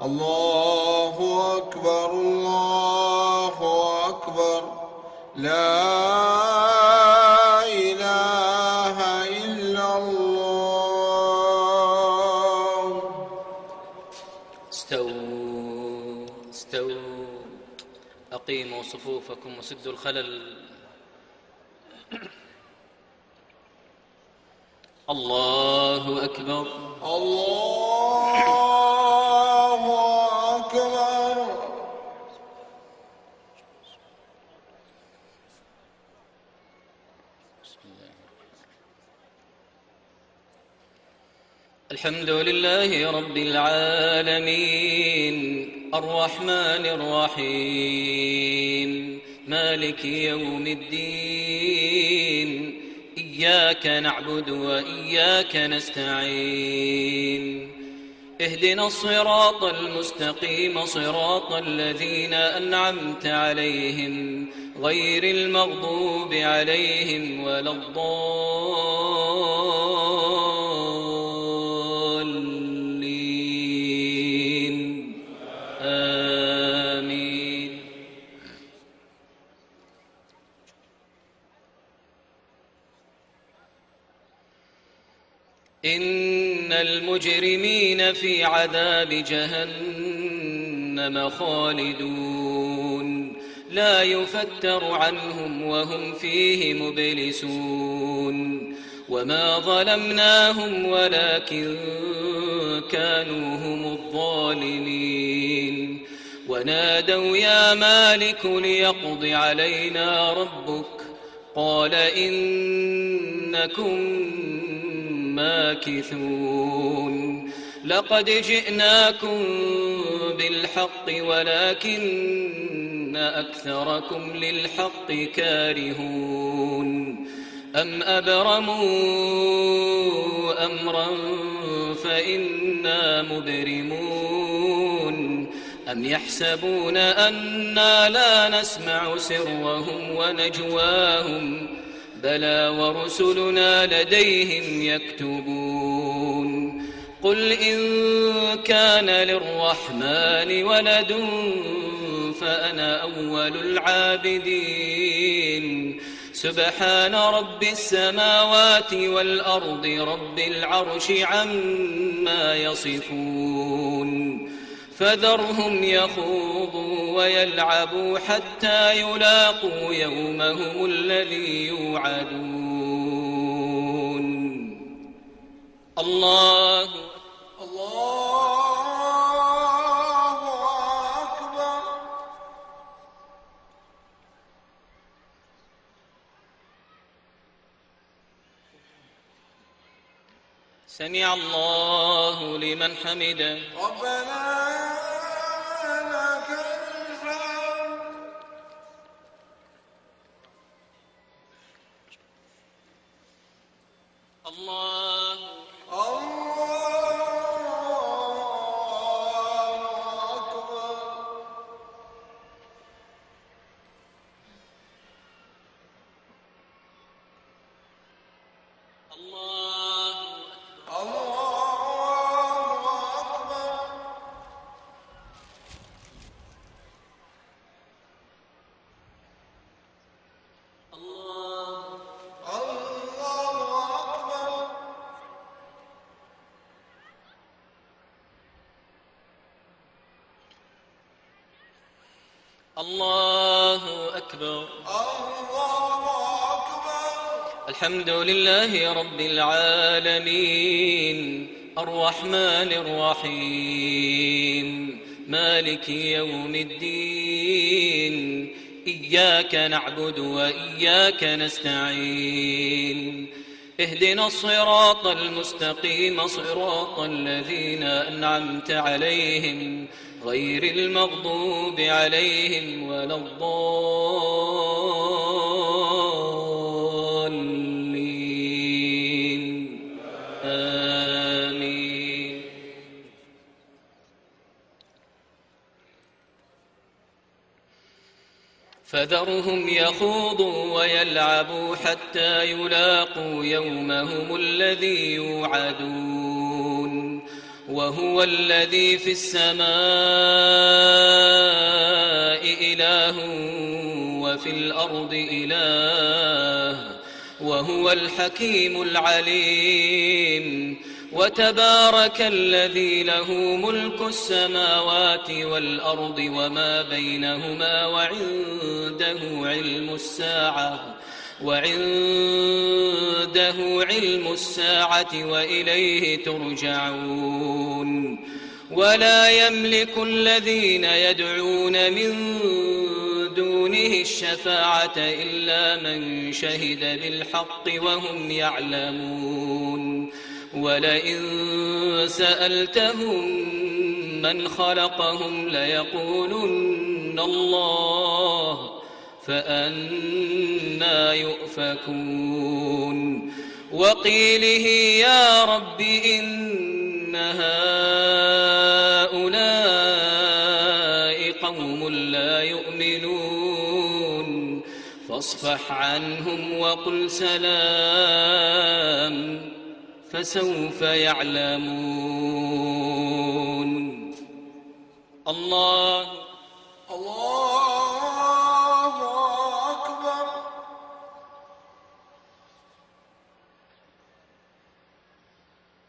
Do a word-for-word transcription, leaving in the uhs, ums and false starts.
الله أكبر الله أكبر لا إله إلا الله. استووا استووا أقيموا صفوفكم وسدوا الخلل. الله أكبر الله أكبر. الحمد لله رب العالمين الرحمن الرحيم مالك يوم الدين إياك نعبد وإياك نستعين اهدنا الصراط المستقيم صراط الذين أنعمت عليهم غير المغضوب عليهم ولا الضالين آمين. إن المجرمين في عذاب جهنم خالدون لا يفتر عنهم وهم فيه مبلسون وما ظلمناهم ولكن كانوا هم الظالمين ونادوا يا مالك ليقض علينا ربك قال إنكم ماكثون لقد جئناكم بالحق ولكن أكثركم للحق كارهون أم أبرموا أمرا فإنا مبرمون أم يحسبون أنا لا نسمع سرهم ونجواهم بلى ورسلنا لديهم يكتبون قل إن كان للرحمن ولد فأنا أول العابدين سبحان رب السماوات والأرض رب العرش عما يصفون فذرهم يخوضوا ويلعبوا حتى يلاقوا يومهم الذي يوعدون. الله الله أكبر. سمع الله لمن حمده ربنا لك الحمد. الله الله أكبر. الله الله أكبر. الله الله أكبر. الله أكبر. الله أكبر. الحمد لله رب العالمين الرحمن الرحيم مالك يوم الدين إياك نعبد وإياك نستعين اهدنا الصراط المستقيم صراط الذين أنعمت عليهم غير المغضوب عليهم ولا الضالين آمين. فذرهم يخوضوا ويلعبوا حتى يلاقوا يومهم الذي يوعدون وهو الذي في السماء إله وفي الأرض إله وهو الحكيم العليم. وتبارك الذي له ملك السماوات والأرض وما بينهما وعنده علم الساعة وعنده علم الساعة وإليه ترجعون. ولا يملك الذين يدعون من دونه الشفاعة إلا من شهد بالحق وهم يعلمون. ولئن سألتهم من خلقهم ليقولن الله فأنى يؤفكون. وقيله يا رب إن هؤلاء قوم لا يؤمنون فاصفح عنهم وقل سلام فسوف يعلمون. الله